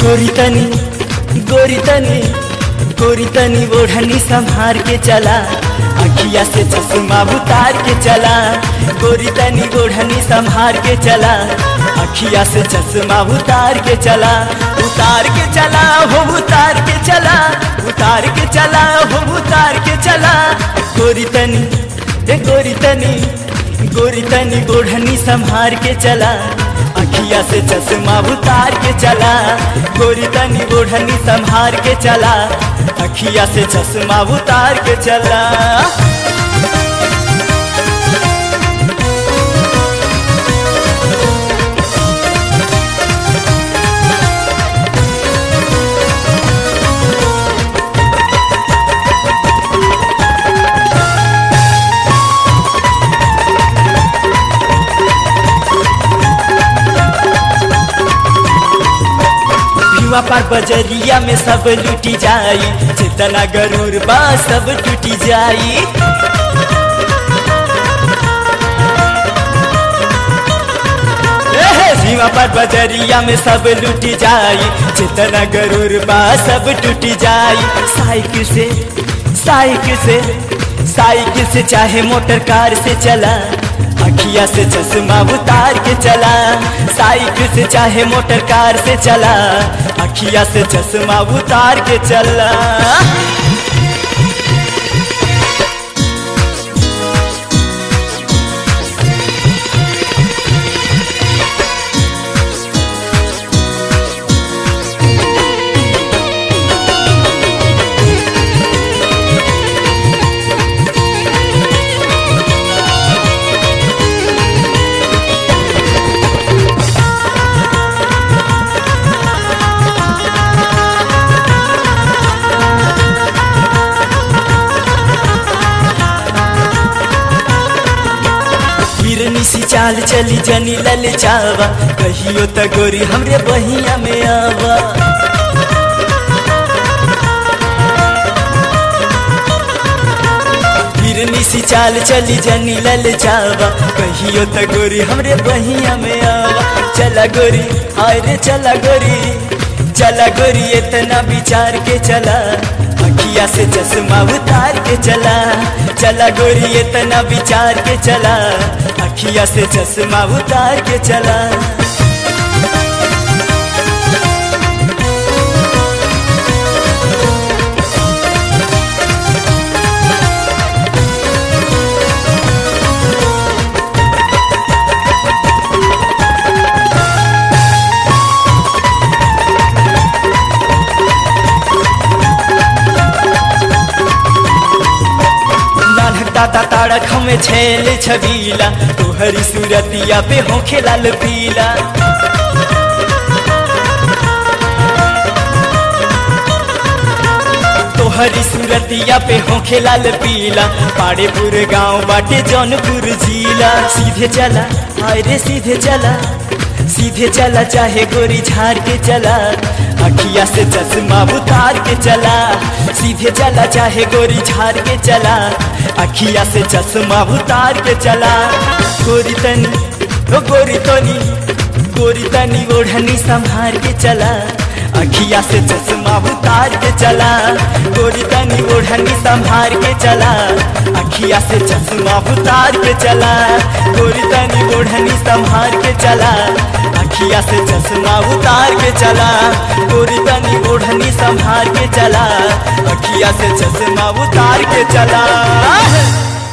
गोरी तनी ओढ़नी संभार के चला, अखिया से चश्मा उतार के चला। गोरी तनी ओढ़नी संभार के चला, अखिया से चश्मा उतार के चला। उतार के चला हो उतार के चला, उतार के चला हो उतार के चला। गोरी तनी ओढ़नी संभार के चला, अखिया से चश्मा उतार के चला। गोरी तनी ओढ़नी संभार के चला, अखिया से चश्मा उतार के चला। पर बजरिया में सब लूटी जाई, जितना गरूर बा सब टूटी जाई। सीमा पर बजरिया में सब लूटी जाई, जितना गरूर बा सब टूटी जाई। साइकिल से चाहे मोटर कार से चला, अखिया से चश्मा उतार के चला। साइकिल से चाहे मोटर कार से चला, अखिया से चश्मा उतार के चला। सी चाल चली जनी लल चावा, कहियो त गोरी हमरे बहिया में आवा। हिरनी सी चाल चली जनी लल चावा, कहियो त गोरी हमरे बहिया में आवा। चला गोरी हाय रे चला गोरी इतना विचार के चला, अखिया से चश्मा उतार के चला। चला गोरी इतना विचार के चला, अखिया से चश्मा उतार के चला। ताड़क में छेल छबीला, तोहरी सूरतिया पे होखे लाल पीला। तोहरी सूरतिया पे होखे लाल पीला, पाड़ेपुर गाँव बाटे जौनपुर जिला। सीधे चला हाय रे सीधे चला चाहे गोरी झाड़ के चला, अखिया से चश्मा उतार के चला। सीधे चला चाहे गोरी झाड़ के चला, अखिया से चश्मा उतार के चला। गोरी तनी ओढ़नी संभार के चला, अखिया से चश्मा उतार के चला। गोरी तनी ओढ़नी संभार के चला, अखिया से चश्मा उतार के चला। गोरी तनी ओढ़नी संभार के चला, अखिया से चश्मा उतार के चला। गोरी तनी ओढ़नी संभार के चला, अखिया से चश्मा उतार के चला।